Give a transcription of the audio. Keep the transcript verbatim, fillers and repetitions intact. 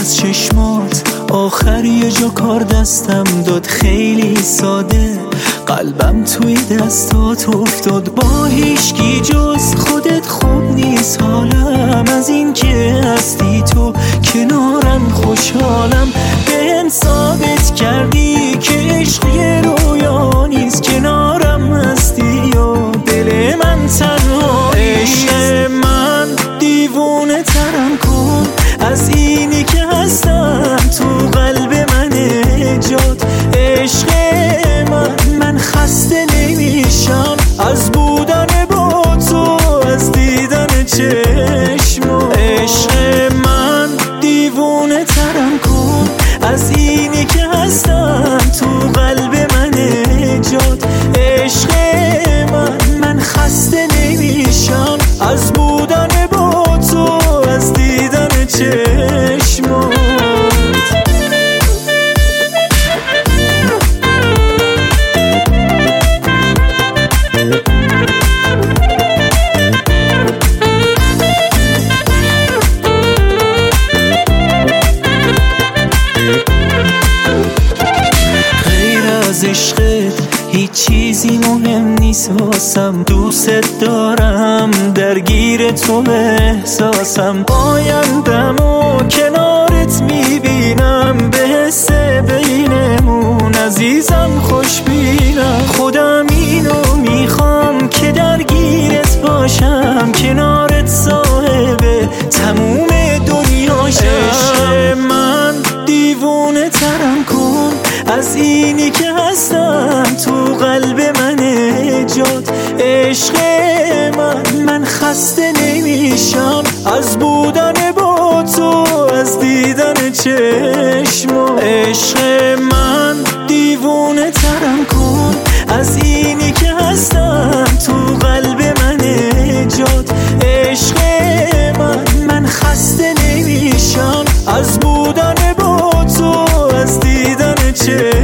از چشمات آخر یه جا کار دستم داد، خیلی ساده قلبم توی دستات افتاد. با هیچکی جز خودت خوب نیست حالم، از این که هستی تو کنارم خوشحالم. بهم ثابت کردی که عشق یه رویا نیست، کنارم هستی و دل من تنها نیست. عشق من دیوونه ترم کن از اینی که هستم تو قلب من جات. عشق من من خسته نمیشم از بودن با تو، از دیدن چشم. عشق من دیوونه ترم کن از اینی که هستم تو قلب من جات. عشق من من خسته نمیشم از بودن با تو، از دیدن چشم. از عشقت هیچ چیزی مهم نیست واسم، دوست دارم درگیر تو احساسم. آیندم و کنارت میبینم، به حس بینمون عزیزم خوش بینم. خودم اینو میخوام که درگیرت باشم، کنارت صاحب تموم دنیاشم. عشق من دیوونه ترم کن از اینی که هستم تو قلب من جات. عشق من من خسته نمیشم از بودن با تو، از دیدن چشم. عشق من دیوونه ترم کن از اینی که هستم تو قلب من جات. عشق من من خسته نمیشم از بودن با تو، از دیدن چشم.